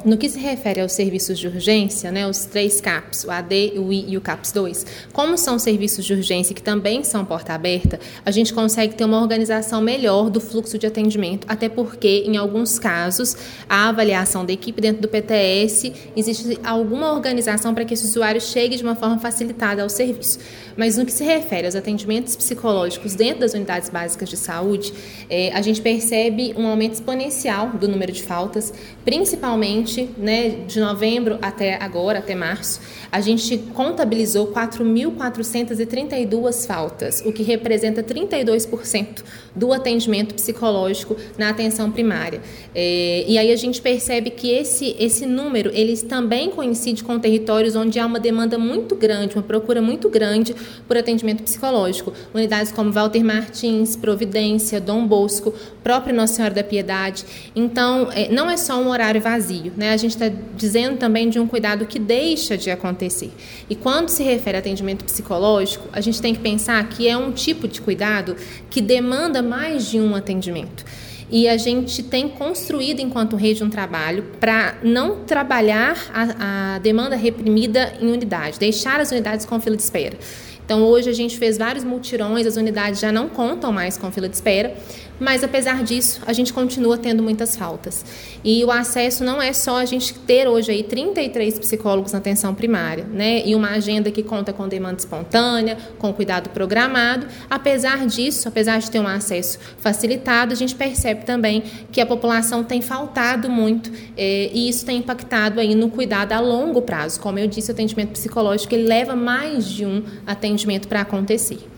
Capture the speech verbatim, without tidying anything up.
no que se refere aos serviços de urgência, né, os três CAPs, o A D, o I e o CAPS dois, como são serviços de urgência que também são porta aberta, a gente consegue ter uma organização melhor do fluxo de atendimento, até porque, em alguns casos, a avaliação da equipe dentro do P T S, existe alguma organização para que esse usuário chegue de uma forma facilitada ao serviço. Mas no que se refere aos atendimentos psicológicos dentro das unidades básicas de saúde, é, a gente percebe um aumento exponencial do número de faltas, principalmente, né, de novembro até agora, até março, a gente contabilizou quatro mil quatrocentas e trinta e duas faltas, o que representa trinta e dois por cento do atendimento psicológico na atenção primária. É, e aí a gente percebe que esse, esse número, ele também coincide com territórios onde há uma demanda muito grande, uma procura muito grande por atendimento psicológico. Unidades como Walter Martins, Providência, Dom Bosco, própria Nossa Senhora da Piedade. Então, é, não é só um horário vazio, né? A gente está dizendo também de um cuidado que deixa de acontecer. E quando se refere a atendimento psicológico, a gente tem que pensar que é um tipo de cuidado que demanda mais de um atendimento. E a gente tem construído, enquanto rede, um trabalho para não trabalhar a, a demanda reprimida em unidade, deixar as unidades com fila de espera. Então, hoje a gente fez vários multirões, as unidades já não contam mais com fila de espera, mas, apesar disso, a gente continua tendo muitas faltas. E o acesso não é só a gente ter hoje aí trinta e três psicólogos na atenção primária, né? E uma agenda que conta com demanda espontânea, com cuidado programado. Apesar disso, apesar de ter um acesso facilitado, a gente percebe também que a população tem faltado muito eh, e isso tem impactado aí no cuidado a longo prazo. Como eu disse, o atendimento psicológico ele leva mais de um atendimento para acontecer.